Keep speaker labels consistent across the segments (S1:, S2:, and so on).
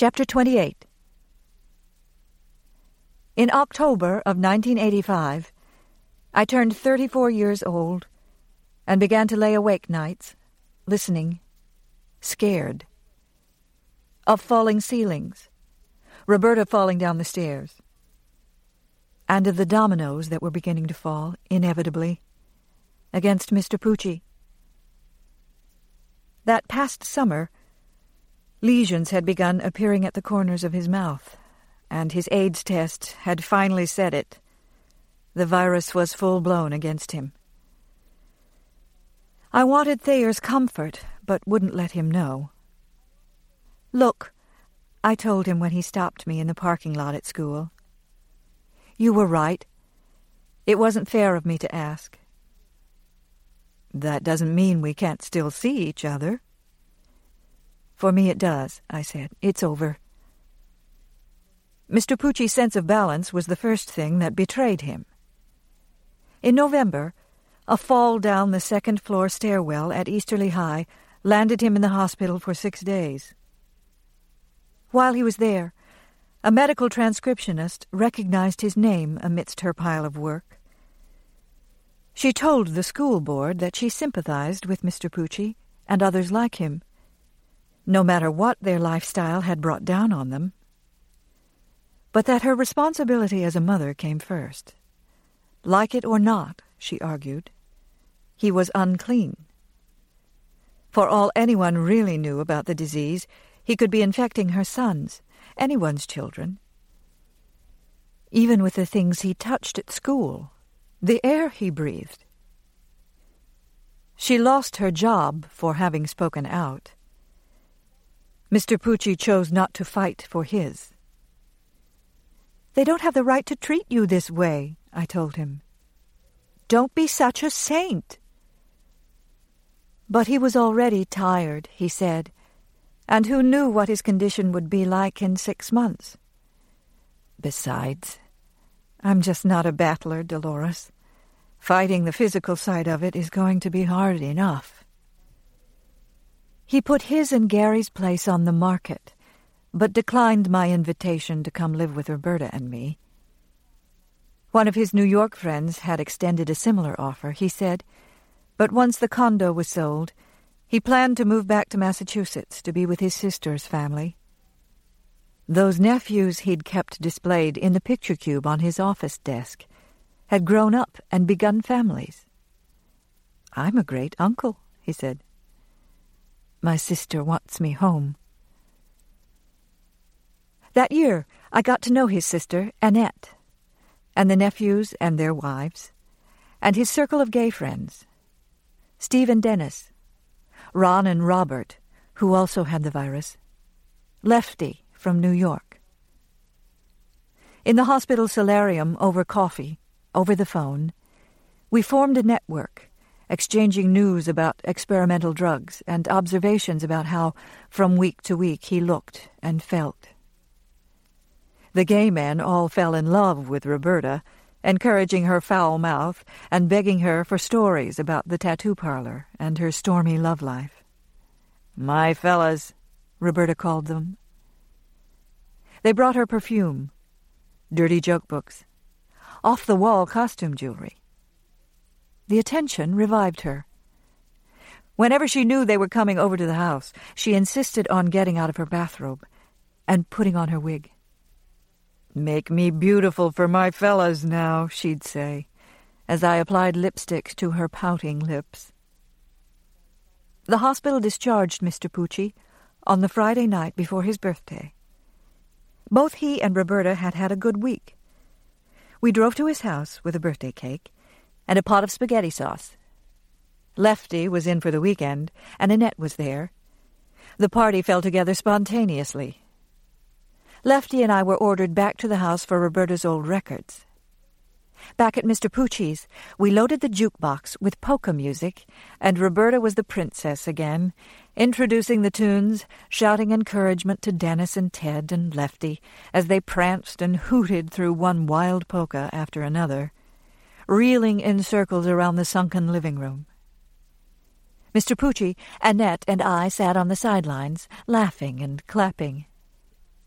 S1: Chapter 28. In October of 1985, I turned 34 years old and began to lay awake nights, listening, scared, of falling ceilings, Roberta falling down the stairs, and of the dominoes that were beginning to fall, inevitably, against Mr. Pucci. That past summer, lesions had begun appearing at the corners of his mouth, and his AIDS test had finally said it. The virus was full-blown against him. I wanted Thayer's comfort, but wouldn't let him know. "Look," I told him when he stopped me in the parking lot at school. "You were right. It wasn't fair of me to ask." "That doesn't mean we can't still see each other." "For me it does," I said. "It's over." Mr. Pucci's sense of balance was the first thing that betrayed him. In November, a fall down the second-floor stairwell at Easterly High landed him in the hospital for 6 days. While he was there, a medical transcriptionist recognized his name amidst her pile of work. She told the school board that she sympathized with Mr. Pucci and others like him, no matter what their lifestyle had brought down on them, but that her responsibility as a mother came first. Like it or not, she argued, he was unclean. For all anyone really knew about the disease, he could be infecting her sons, anyone's children. Even with the things he touched at school, the air he breathed. She lost her job for having spoken out. Mr. Pucci chose not to fight for his. "They don't have the right to treat you this way," I told him. "Don't be such a saint." But he was already tired, he said, and who knew what his condition would be like in 6 months? "Besides, I'm just not a battler, Dolores. Fighting the physical side of it is going to be hard enough." He put his and Gary's place on the market, but declined my invitation to come live with Roberta and me. One of his New York friends had extended a similar offer, he said, but once the condo was sold, he planned to move back to Massachusetts to be with his sister's family. Those nephews he'd kept displayed in the picture cube on his office desk had grown up and begun families. "I'm a great uncle," he said. "My sister wants me home." That year, I got to know his sister, Annette, and the nephews and their wives, and his circle of gay friends, Steve and Dennis, Ron and Robert, who also had the virus, Lefty from New York. In the hospital solarium over coffee, over the phone, we formed a network, exchanging news about experimental drugs and observations about how, from week to week, he looked and felt. The gay men all fell in love with Roberta, encouraging her foul mouth and begging her for stories about the tattoo parlor and her stormy love life. "My fellas," Roberta called them. They brought her perfume, dirty joke books, off-the-wall costume jewelry. The attention revived her. Whenever she knew they were coming over to the house, she insisted on getting out of her bathrobe and putting on her wig. "Make me beautiful for my fellas now," she'd say, as I applied lipstick to her pouting lips. The hospital discharged Mr. Pucci on the Friday night before his birthday. Both he and Roberta had had a good week. We drove to his house with a birthday cake and a pot of spaghetti sauce. Lefty was in for the weekend, and Annette was there. The party fell together spontaneously. Lefty and I were ordered back to the house for Roberta's old records. Back at Mr. Pucci's, we loaded the jukebox with polka music, and Roberta was the princess again, introducing the tunes, shouting encouragement to Dennis and Ted and Lefty as they pranced and hooted through one wild polka after another, reeling in circles around the sunken living room. Mr. Pucci, Annette, and I sat on the sidelines, laughing and clapping.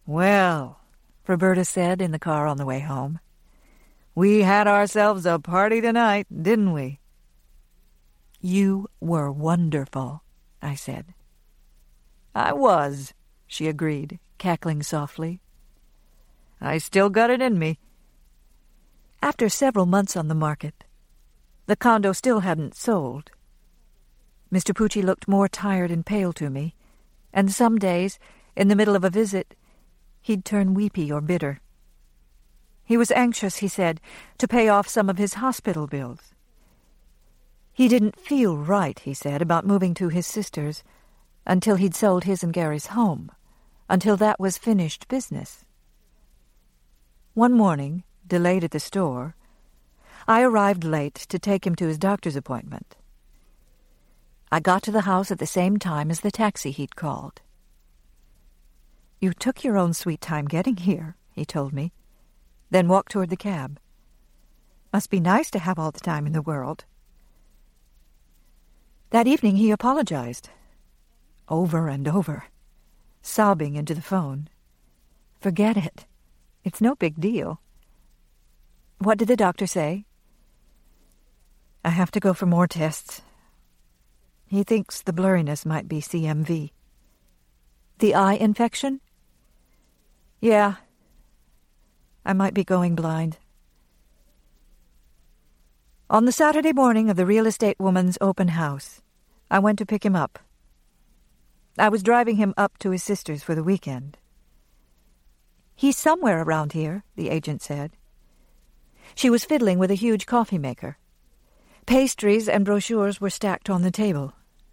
S1: "Well," Roberta said in the car on the way home, "we had ourselves a party tonight, didn't we?" "You were wonderful," I said. "I was," she agreed, cackling softly. "I still got it in me." After several months on the market, the condo still hadn't sold. Mr. Pucci looked more tired and pale to me, and some days, in the middle of a visit, he'd turn weepy or bitter. He was anxious, he said, to pay off some of his hospital bills. He didn't feel right, he said, about moving to his sister's until he'd sold his and Gary's home, until that was finished business. One morning, delayed at the store, I arrived late to take him to his doctor's appointment. I got to the house at the same time as the taxi he'd called. "You took your own sweet time getting here," he told me, then walked toward the cab. "Must be nice to have all the time in the world." That evening he apologized, over and over, sobbing into the phone. "Forget it. It's no big deal." "What did the doctor say?" "I have to go for more tests. He thinks the blurriness might be CMV. "The eye infection?" "Yeah. I might be going blind." On the Saturday morning of the real estate woman's open house, I went to pick him up. I was driving him up to his sister's for the weekend. "He's somewhere around here," the agent said. She was fiddling with a huge coffee maker. Pastries and brochures were stacked on the table.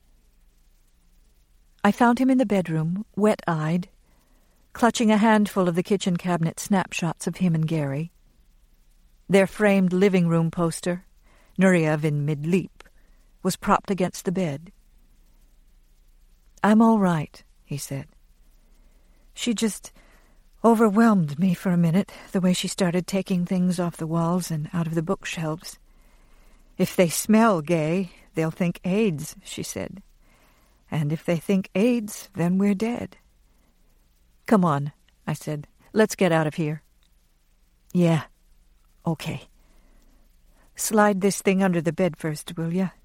S1: I found him in the bedroom, wet-eyed, clutching a handful of the kitchen cabinet snapshots of him and Gary. Their framed living room poster, Nureyev in mid-leap, was propped against the bed. "I'm all right," he said. "She just overwhelmed me for a minute, the way she started taking things off the walls and out of the bookshelves. If they smell gay, they'll think AIDS," she said. "And if they think AIDS, then we're dead." "Come on," I said. "Let's get out of here." "Yeah, okay. Slide this thing under the bed first, will ya?"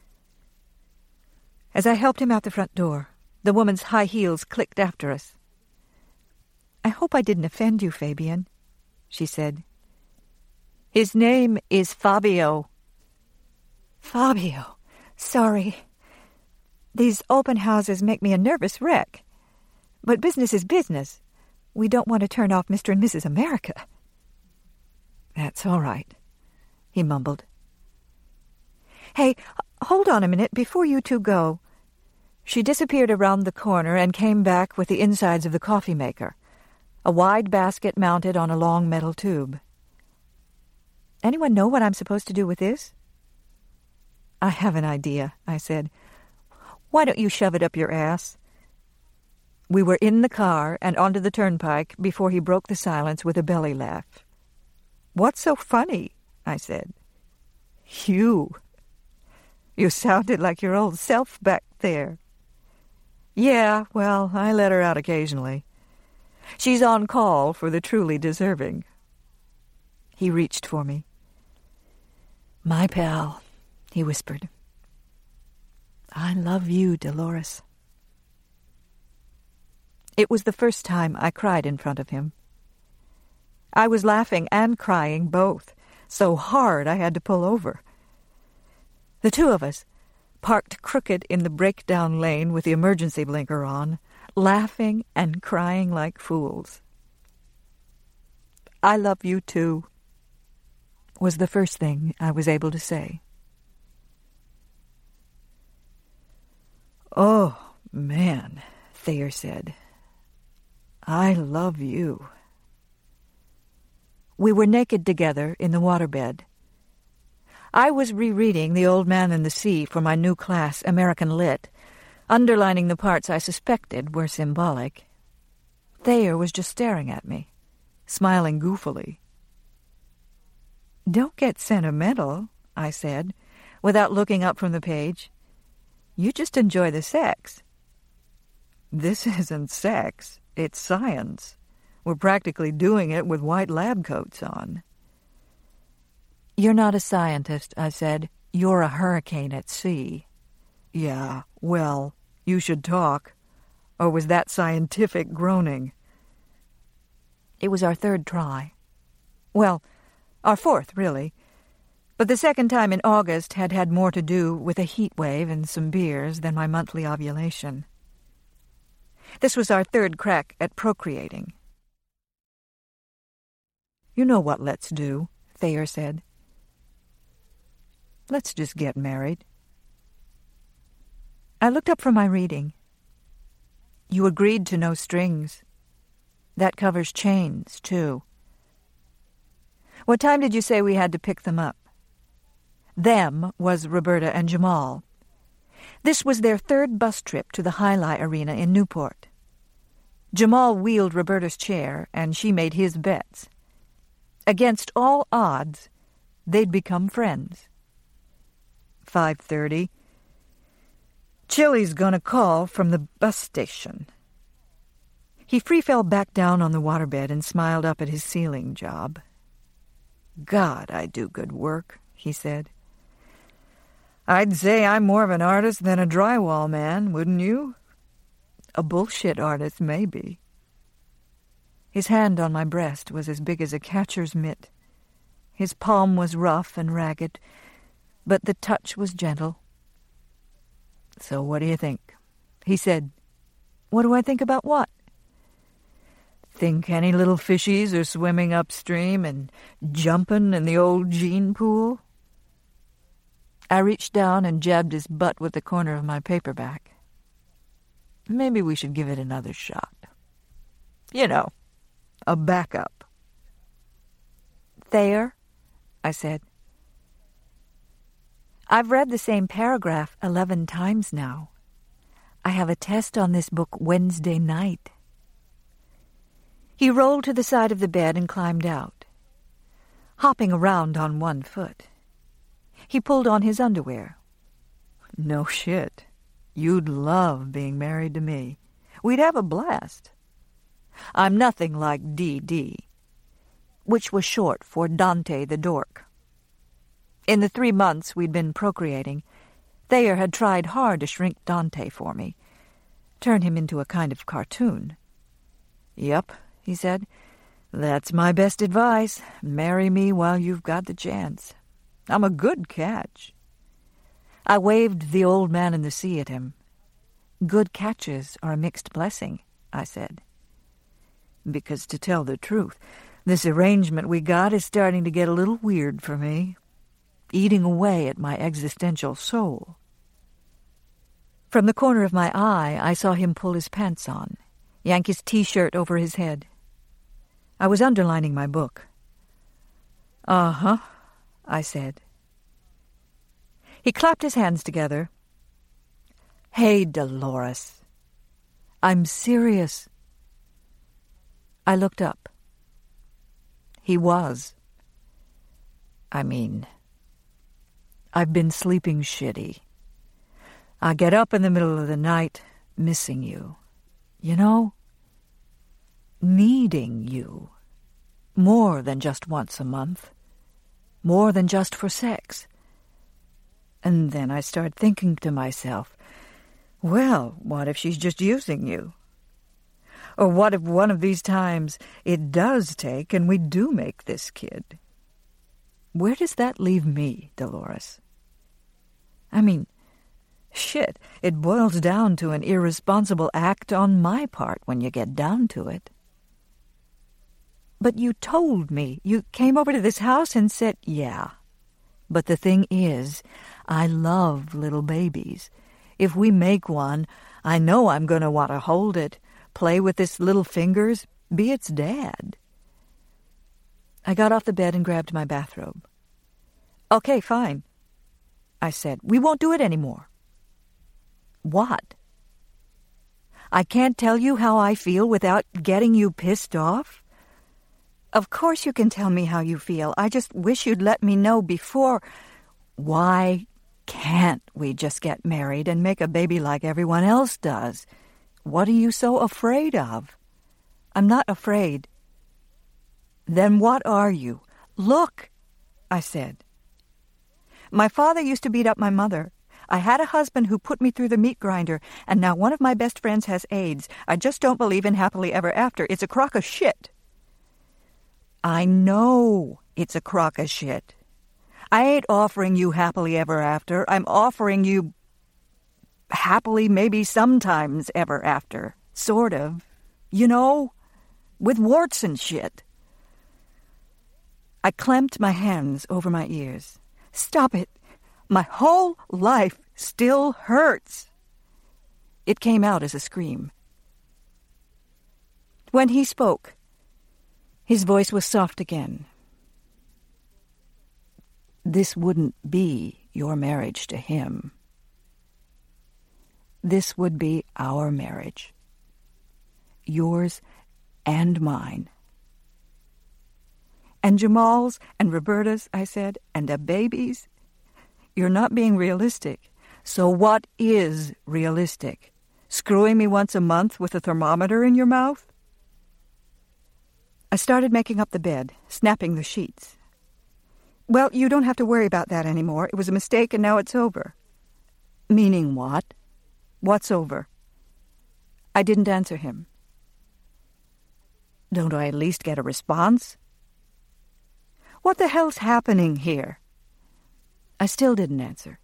S1: As I helped him out the front door, the woman's high heels clicked after us. "I hope I didn't offend you, Fabian," she said. "His name is Fabio." "Fabio. Sorry. These open houses make me a nervous wreck. But business is business. We don't want to turn off Mr. and Mrs. America." "That's all right," he mumbled. "Hey, hold on a minute before you two go." She disappeared around the corner and came back with the insides of the coffee maker, a wide basket mounted on a long metal tube. "Anyone know what I'm supposed to do with this?" "I have an idea," I said. "Why don't you shove it up your ass?" We were in the car and onto the turnpike before he broke the silence with a belly laugh. "What's so funny?" I said. "You. You sounded like your old self back there." "Yeah, well, I let her out occasionally. She's on call for the truly deserving." He reached for me. "My pal," he whispered. "I love you, Dolores." It was the first time I cried in front of him. I was laughing and crying both, so hard I had to pull over. The two of us, parked crooked in the breakdown lane with the emergency blinker on, laughing and crying like fools. "I love you too," was the first thing I was able to say. "Oh, man," Thayer said. "I love you." We were naked together in the waterbed. I was rereading The Old Man and the Sea for my new class, American Lit, underlining the parts I suspected were symbolic. Thayer was just staring at me, smiling goofily. "Don't get sentimental," I said, without looking up from the page. "You just enjoy the sex." "This isn't sex, it's science." We're practically doing it with white lab coats on. You're not a scientist, I said. You're a hurricane at sea. Yeah, well, you should talk. Or was that scientific groaning? It was our third try. Well, our fourth, really. But the second time in August had more to do with a heat wave and some beers than my monthly ovulation. This was our third crack at procreating. You know what let's do, Thayer said. Let's just get married. I looked up from my reading. You agreed to no strings. That covers chains, too. What time did you say we had to pick them up? Them was Roberta and Jamal. This was their third bus trip to the Highlight Arena in Newport. Jamal wheeled Roberta's chair, and she made his bets. Against all odds, they'd become friends. 5:30. Chili's gonna call from the bus station. He free-fell back down on the waterbed and smiled up at his ceiling job. God, I do good work, he said. I'd say I'm more of an artist than a drywall man, wouldn't you? A bullshit artist, maybe. His hand on my breast was as big as a catcher's mitt. His palm was rough and ragged, but the touch was gentle. So what do you think? He said. What do I think about what? Think any little fishies are swimming upstream and jumping in the old gene pool? I reached down and jabbed his butt with the corner of my paperback. Maybe we should give it another shot. You know, a backup. Thayer, I said. I've read the same paragraph 11 times now. I have a test on this book Wednesday night. He rolled to the side of the bed and climbed out, hopping around on one foot. He pulled on his underwear. No shit. You'd love being married to me. We'd have a blast. I'm nothing like D.D., which was short for Dante the Dork. In the 3 months we'd been procreating, Thayer had tried hard to shrink Dante for me, turn him into a kind of cartoon. Yep, he said, that's my best advice. Marry me while you've got the chance. I'm a good catch. I waved the old man in the sea at him. Good catches are a mixed blessing, I said. Because to tell the truth, this arrangement we got is starting to get a little weird for me, eating away at my existential soul. From the corner of my eye, I saw him pull his pants on, yank his T-shirt over his head. I was underlining my book. Uh-huh, I said. He clapped his hands together. Hey, Dolores. I'm serious. I looked up. He was. I mean, I've been sleeping shitty. I get up in the middle of the night, missing you. You know? Needing you. More than just once a month. More than just for sex. And then I start thinking to myself, well, what if she's just using you? Or what if one of these times it does take and we do make this kid? Where does that leave me, Dolores? I mean, shit, it boils down to an irresponsible act on my part when you get down to it. But you told me. You came over to this house and said, yeah. But the thing is, I love little babies. If we make one, I know I'm going to want to hold it, play with its little fingers, be its dad. I got off the bed and grabbed my bathrobe. Okay, fine, I said. We won't do it anymore. What? I can't tell you how I feel without getting you pissed off? Of course you can tell me how you feel. I just wish you'd let me know before. Why can't we just get married and make a baby like everyone else does? What are you so afraid of? I'm not afraid, Then what are you? Look, I said. My father used to beat up my mother. I had a husband who put me through the meat grinder, and now one of my best friends has AIDS. I just don't believe in happily ever after. It's a crock of shit. I know it's a crock of shit. I ain't offering you happily ever after. I'm offering you happily maybe sometimes ever after. Sort of. You know, with warts and shit. I clamped my hands over my ears. Stop it. My whole life still hurts. It came out as a scream. When he spoke, his voice was soft again. This wouldn't be your marriage to him. This would be our marriage. Yours and mine. And Jamal's and Roberta's, I said, and the baby's. You're not being realistic. So what is realistic? Screwing me once a month with a thermometer in your mouth? I started making up the bed, snapping the sheets. Well, you don't have to worry about that anymore. It was a mistake and now it's over. Meaning what? What's over? I didn't answer him. Don't I at least get a response? What the hell's happening here? I still didn't answer.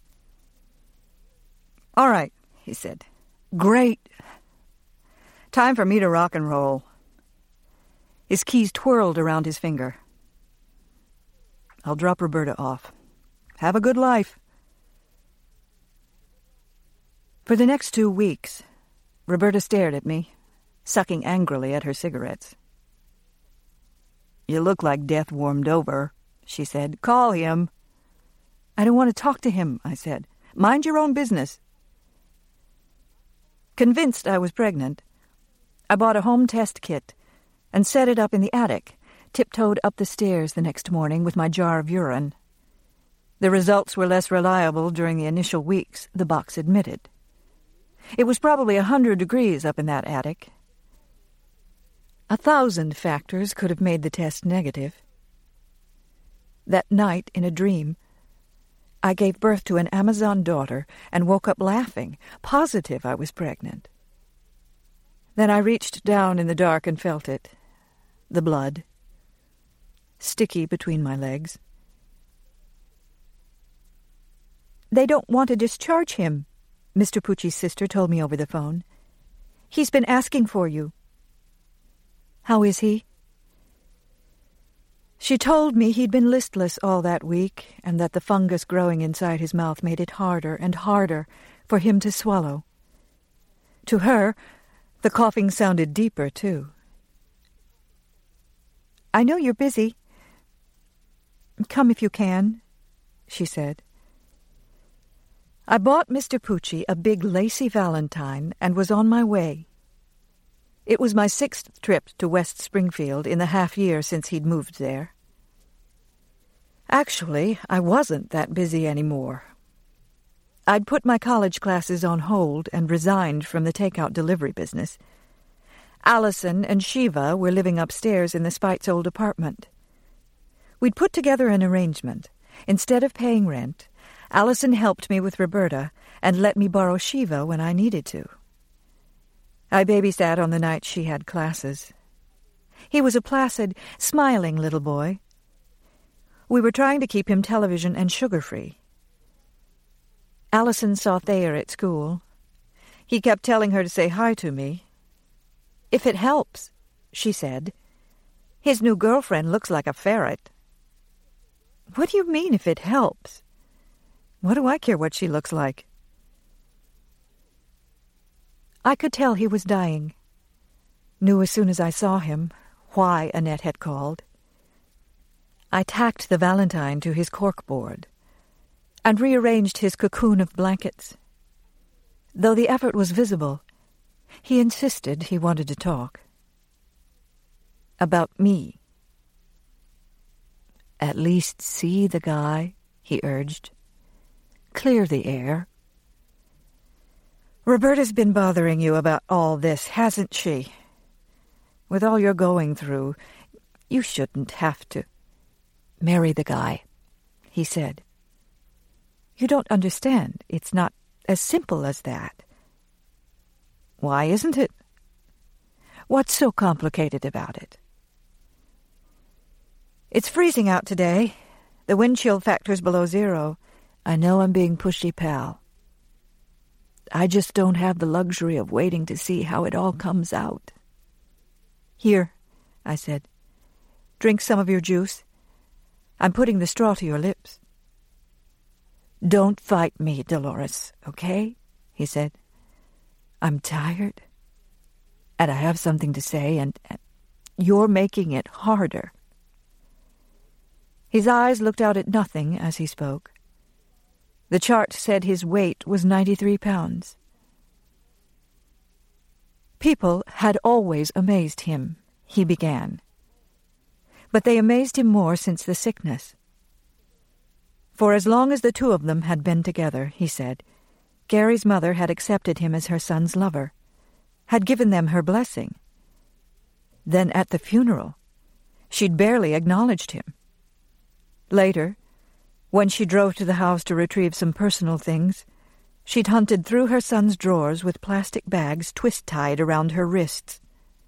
S1: All right, he said. Great. Time for me to rock and roll. His keys twirled around his finger. I'll drop Roberta off. Have a good life. For the next 2 weeks, Roberta stared at me, sucking angrily at her cigarettes. You look like death warmed over, she said. Call him. I don't want to talk to him, I said. Mind your own business. Convinced I was pregnant, I bought a home test kit and set it up in the attic, tiptoed up the stairs the next morning with my jar of urine. The results were less reliable during the initial weeks, the box admitted. It was probably 100 degrees up in that attic. 1,000 factors could have made the test negative. That night, in a dream, I gave birth to an Amazon daughter and woke up laughing, positive I was pregnant. Then I reached down in the dark and felt it. The blood. Sticky between my legs. They don't want to discharge him, Mr. Pucci's sister told me over the phone. He's been asking for you. How is he? She told me he'd been listless all that week and that the fungus growing inside his mouth made it harder and harder for him to swallow. To her, the coughing sounded deeper, too. I know you're busy. Come if you can, she said. I bought Mr. Pucci a big lacy valentine and was on my way. It was my 6th trip to West Springfield in the half-year since he'd moved there. Actually, I wasn't that busy anymore. I'd put my college classes on hold and resigned from the takeout delivery business. Allison and Shiva were living upstairs in the Spite's old apartment. We'd put together an arrangement. Instead of paying rent, Allison helped me with Roberta and let me borrow Shiva when I needed to. I babysat on the night she had classes. He was a placid, smiling little boy. We were trying to keep him television and sugar-free. Allison saw Thayer at school. He kept telling her to say hi to me. If it helps, she said. His new girlfriend looks like a ferret. What do you mean, if it helps? What do I care what she looks like? I could tell he was dying. Knew as soon as I saw him why Annette had called. I tacked the valentine to his corkboard and rearranged his cocoon of blankets. Though the effort was visible, he insisted he wanted to talk. About me. At least see the guy, he urged. Clear the air. Roberta's been bothering you about all this, hasn't she? With all you're going through, You shouldn't have to marry the guy, he said. You don't understand. It's not as simple as that. Why isn't it? What's so complicated about it? It's freezing out today. The wind chill factor's below 0. I know I'm being pushy, pal. I just don't have the luxury of waiting to see how it all comes out. Here, I said. Drink some of your juice. I'm putting the straw to your lips. Don't fight me, Dolores, okay? He said. I'm tired, and I have something to say, and you're making it harder. His eyes looked out at nothing as he spoke. The chart said his weight was 93 pounds. People had always amazed him, he began. But they amazed him more since the sickness. For as long as the two of them had been together, he said, Gary's mother had accepted him as her son's lover, had given them her blessing. Then at the funeral, she'd barely acknowledged him. Later, when she drove to the house to retrieve some personal things, she'd hunted through her son's drawers with plastic bags twist-tied around her wrists.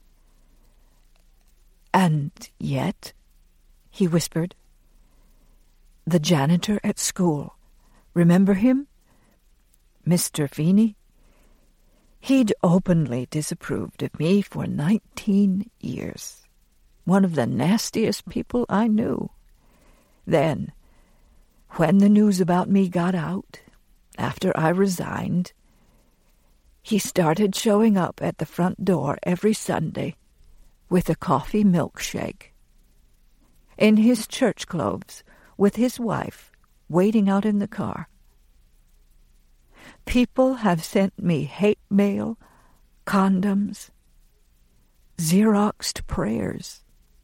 S1: And yet, he whispered, the janitor at school, remember him? Mr. Feeney? He'd openly disapproved of me for 19 years. One of the nastiest people I knew. Then, when the news about me got out, after I resigned, he started showing up at the front door every Sunday with a coffee milkshake. In his church clothes, with his wife, waiting out in the car. People have sent me hate mail, condoms, Xeroxed prayers.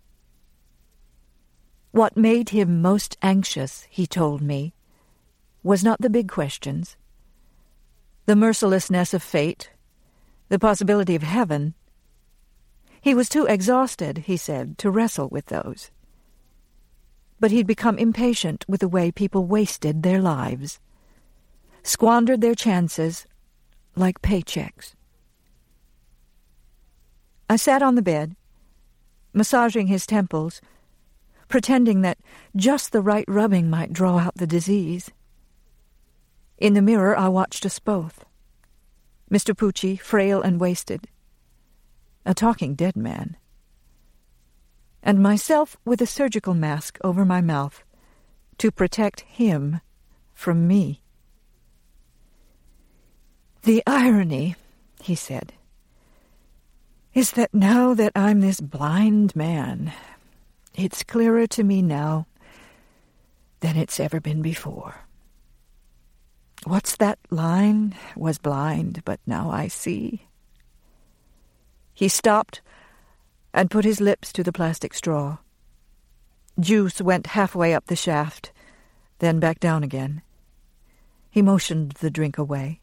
S1: What made him most anxious, he told me, was not the big questions, the mercilessness of fate, the possibility of heaven. He was too exhausted, he said, to wrestle with those. But he'd become impatient with the way people wasted their lives, squandered their chances like paychecks. I sat on the bed, massaging his temples, pretending that just the right rubbing might draw out the disease. In the mirror, I watched us both. Mr. Pucci, frail and wasted, a talking dead man, and myself with a surgical mask over my mouth to protect him from me. The irony, he said, is that now that I'm this blind man, it's clearer to me now than it's ever been before. What's that line? Was blind, but now I see. He stopped and put his lips to the plastic straw. Juice went halfway up the shaft, then back down again. He motioned the drink away.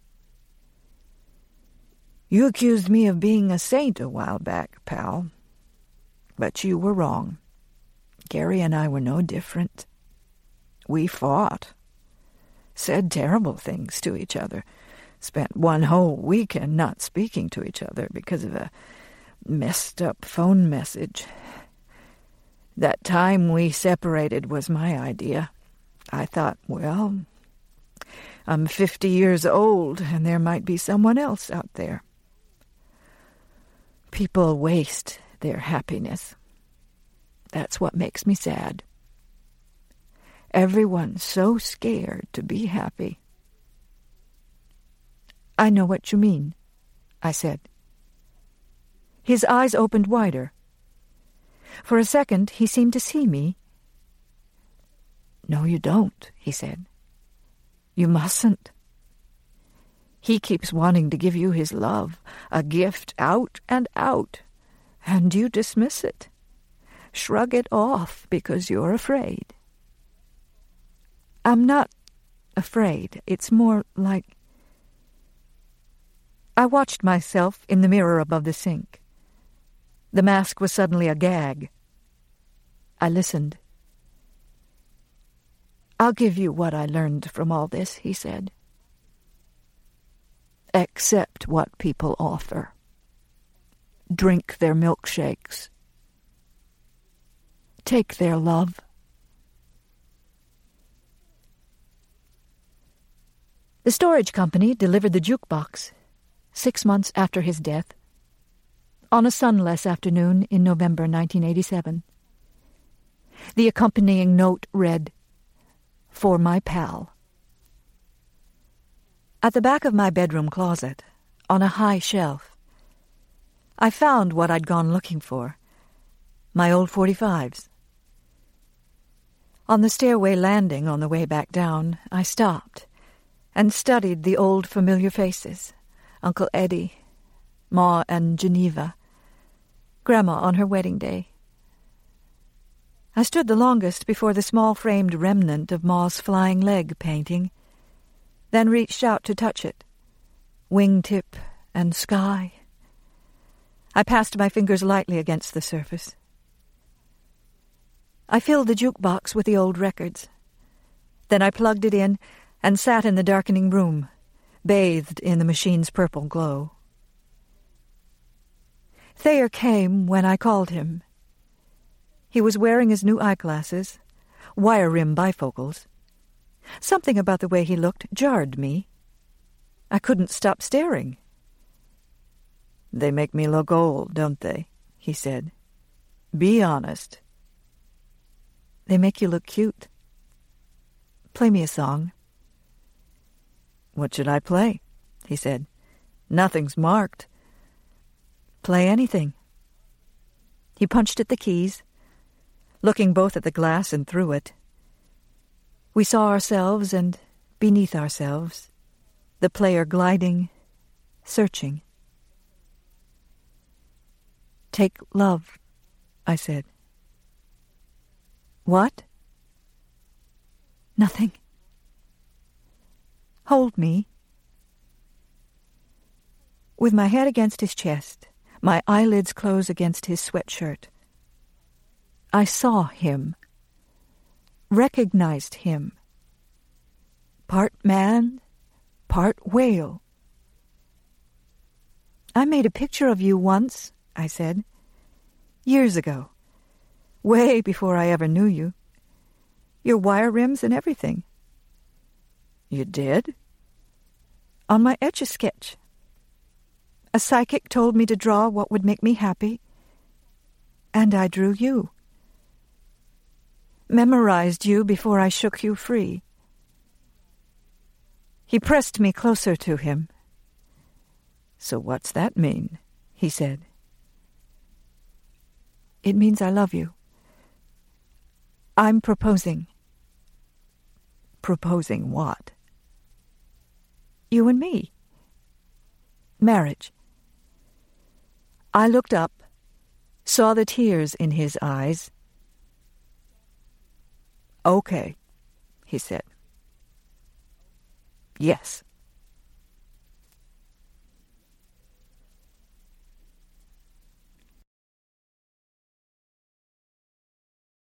S1: You accused me of being a saint a while back, pal. But you were wrong. Gary and I were no different. We fought, said terrible things to each other, spent one whole weekend not speaking to each other because of a messed-up phone message. That time we separated was my idea. I thought, well, I'm 50 years old, and there might be someone else out there. People waste their happiness. That's what makes me sad. Everyone's so scared to be happy. I know what you mean, I said. His eyes opened wider. For a second, he seemed to see me. No, you don't, he said. You mustn't. He keeps wanting to give you his love, a gift out and out, and you dismiss it. Shrug it off because you're afraid. I'm not afraid. It's more like... I watched myself in the mirror above the sink. The mask was suddenly a gag. I listened. "I'll give you what I learned from all this," he said. "Accept what people offer. Drink their milkshakes. Take their love." The storage company delivered the jukebox 6 months after his death, on a sunless afternoon in November 1987. The accompanying note read, "For my pal." At the back of my bedroom closet, on a high shelf, I found what I'd gone looking for, my old .45s. On the stairway landing on the way back down, I stopped and studied the old familiar faces, Uncle Eddie, Ma and Geneva, Grandma on her wedding day. I stood the longest before the small-framed remnant of Ma's flying leg painting, then reached out to touch it, wingtip and sky. I passed my fingers lightly against the surface. I filled the jukebox with the old records. Then I plugged it in and sat in the darkening room, bathed in the machine's purple glow. Thayer came when I called him. He was wearing his new eyeglasses, wire-rim bifocals. Something about the way he looked jarred me. I couldn't stop staring. "They make me look old, don't they?" he said. "Be honest." "They make you look cute. Play me a song." "What should I play?" he said. "Nothing's marked." "Play anything." He punched at the keys, looking both at the glass and through it. We saw ourselves and beneath ourselves, the player gliding, searching. "Take love," I said. "What?" "Nothing." "Hold me." With my head against his chest, my eyelids close against his sweatshirt, I saw him, recognized him. Part man, part whale. "I made a picture of you once," I said. "Years ago. Way before I ever knew you. Your wire rims and everything." "You did?" "On my Etch-a-Sketch. A psychic told me to draw what would make me happy, and I drew you. Memorized you before I shook you free." He pressed me closer to him. "So what's that mean?" he said. "It means I love you. I'm proposing." "Proposing what?" "You and me. Marriage." I looked up, saw the tears in his eyes. "Okay," he said. "Yes."